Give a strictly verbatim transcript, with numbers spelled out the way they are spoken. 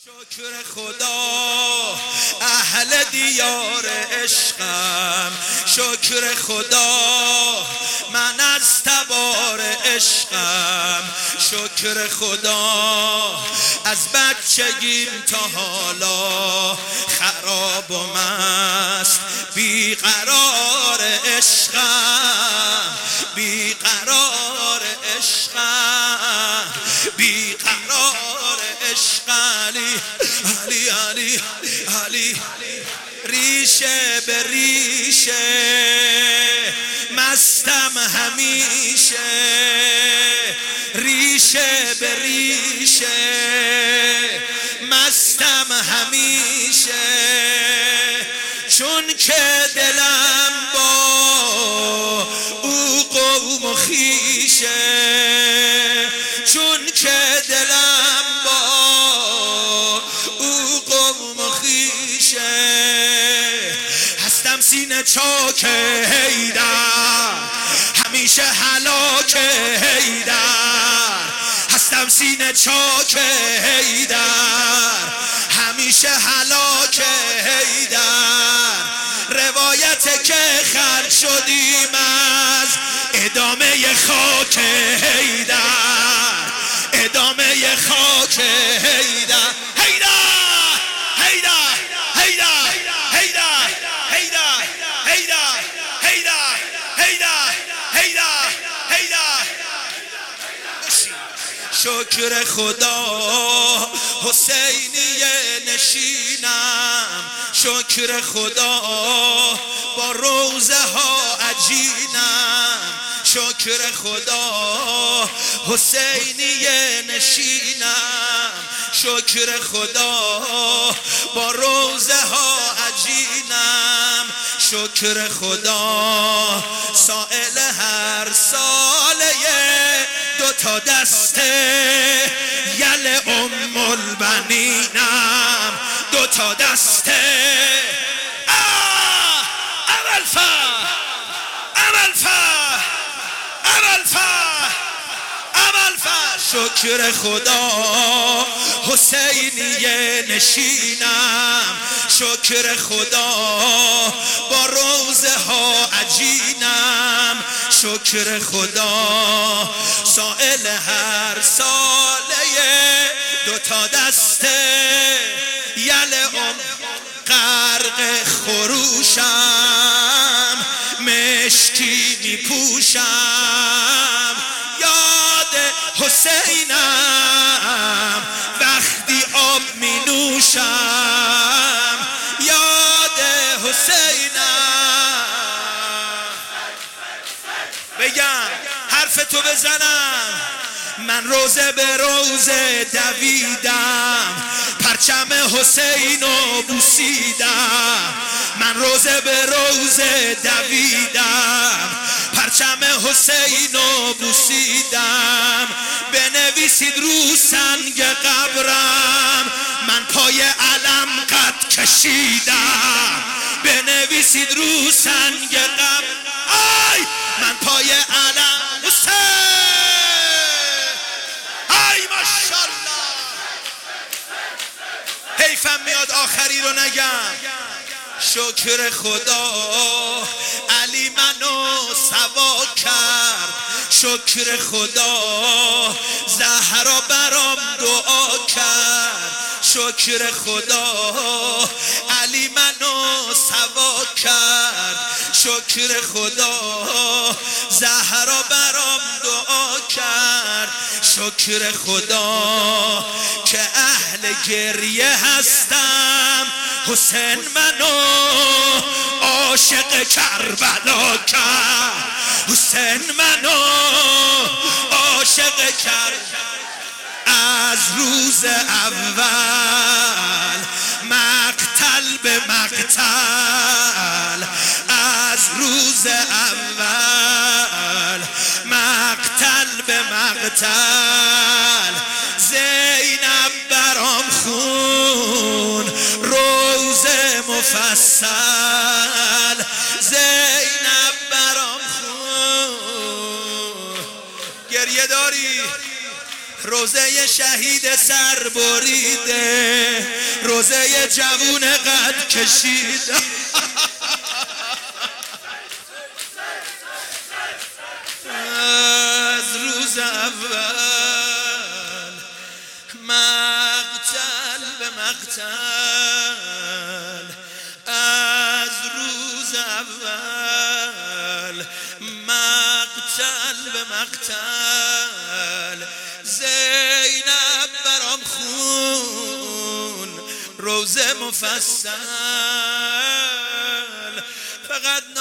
شکر خدا اهل دیار عشقم، شکر خدا من از تبار عشقم، شکر خدا از بچگیم تا حالا خراب و مست بیقرار عشقم، بیقرار عشقم، بیقرار عشقم. علی علی علی علی ریشه به ریشه مستم همیشه، ریشه به ریشه مستم همیشه، چون که دلم با او قوم و خویشه، چون که دلم با او قوم و خویشه، هستم سینه چاک حیدر همیشه هلاک حیدر، هستم سینه چاک حیدر همیشه هلاک حیدر، روایت که خرج شدیم از ادامه خاک حیدر، ادامه خاک حیدر. حیدر حیدر حیدر حیدر حیدر حیدر حیدر حیدر حیدر حیدر. شکر خدا حسینی نشینم، شکر خدا با روزه ها عجینم، شکر خدا حسینی نشینم، شکر خدا با روزه ها عجینم، شکر خدا سائل هر ساله دو تا دسته یل ام البنینم، دو تا دسته اول فر اول فر اول فر اول فر. شکر خدا حسینی نشینم، شکر خدا با روزه ها عجینم، شکر خدا سائل هر ساله دو تا دسته یل ام غرق خروشم مشکی می پوشم، یاد حسینم وقتی آب می نوشم، یاد حسینم. بگم حرف تو بزنم، من روزه به روزه دویدم پرچم حسینو بوسیدم، من روزه به روزه دویدم پرچم حسینو بوسیدم، بنویسید رو سنگ قبرم من پای علم قد کشیدم، بنویسید رو سنگ قبرم آی من پای علم حسین. حیفم میاد آخری رو نگم. شکر خدا علی منو سوا کرد، شکر خدا زهرا برام دعا کرد، شکر خدا علی منو سوا کرد، شکر خدا زهرا برام دعا کرد، شکر خدا که اهل گریه هستم، حسین منو عاشق کربلا کرد، حسین منو عاشق کرد. از روز اول مقتل به مقتل، از روز اول مقتل به مقتل، زینب برام خون روز مفصل، زینب برام خون. گریه داری روزه شهید سر بریده، روزه جوون قد کشید از روز اول مقتل به مقتل از روز اول مقتل به مقتل زینب برام خون روزه مفصل فقط